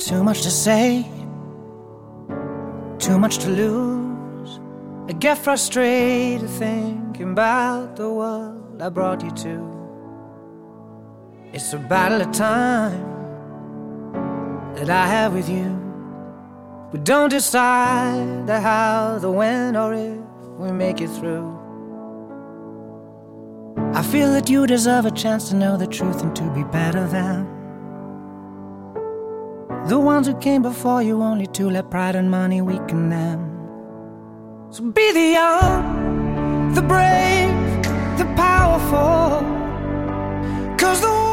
Too much to say, too much to lose. I get frustrated thinking about the world I brought you to. It's a battle of time that I have with you. We don't decide the how, the when, or if we make it through. I feel that you deserve a chance to know the truth and to be better than the ones who came before you, only to let pride and money weaken them. So be the young, the brave, the powerful, 'cause the